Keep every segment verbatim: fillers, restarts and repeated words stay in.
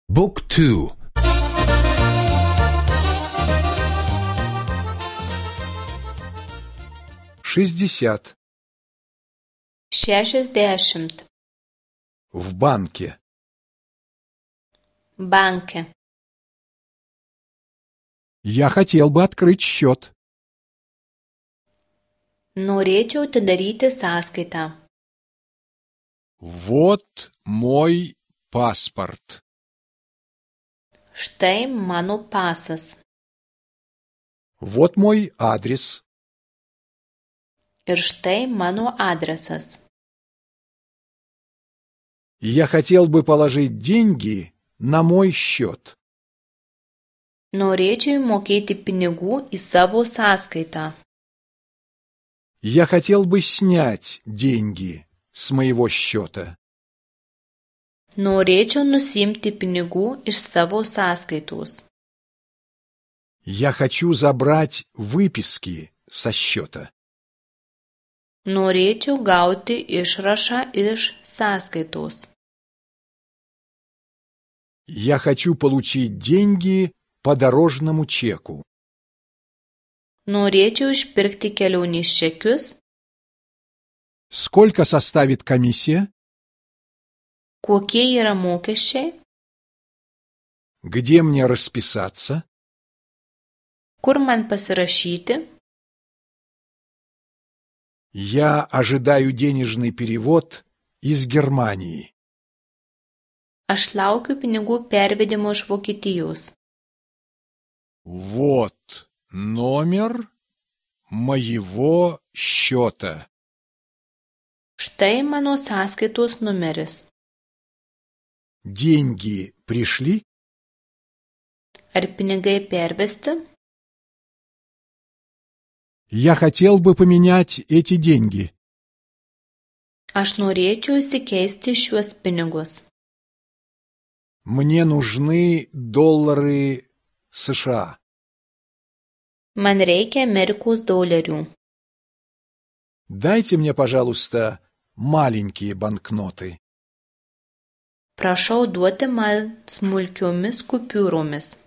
บุ๊กทู шестьдесят. šešiasdešimt. В банке. Banke. Я хотел бы открыть счет. Norėčiau atidaryti sąskaitą. Вот мой паспорт. Štai mano pasas. Вот мой адрес. Ir štai mano adresas. Я хотел бы положить деньги на мой счет. Norėčiau mokėti pinigų į savo sąskaitą. Я хотел бы снять деньги с моего счета. Norėčiau nusimti pinigų iš savo sąskaitos. Я хочу забрать выписки со счета. Norėčiau gauti išrašą iš sąskaitos. Я хочу получить деньги по дорожному чеку. Norėčiau išpirkti kelionės čekius. Сколько составит комиссия? Kokie yra mokesčiai? Где мне расписаться? Kur man pasirašyti? Я ожидаю денежный перевод из Германии. Aš laukiu pinigų pervedimo iš Vokietijos. Вот номер моего счета. Štai mano sąskaitos numeris. Деньги пришли? Ar pinigai pervesti? Я хотел бы поменять эти деньги. Aš norėčiau įsikeisti šiuos pinigus. Мне нужны доллары США. Man reikia Amerikos dolerių. Дайте мне, пожалуйста, маленькие банкноты. Prašau duoti man smulkiomis kupiūromis.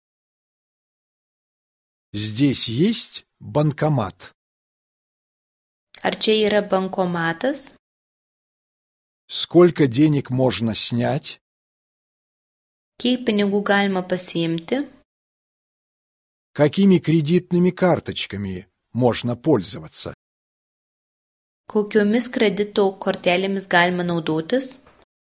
Здесь есть банкомат? Ar čia yra bankomatas? Сколько денег можно снять? Kiek pinigų galima pasiimti? Какими кредитными карточками можно пользоваться? Kokiomis kredito kortelėmis galima naudotis?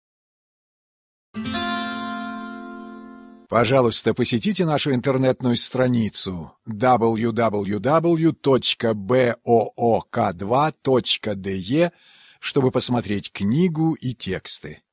Пожалуйста, посетите нашу интернетную страницу дабл ю дабл ю дабл ю точка боок два точка де, чтобы посмотреть книгу и тексты.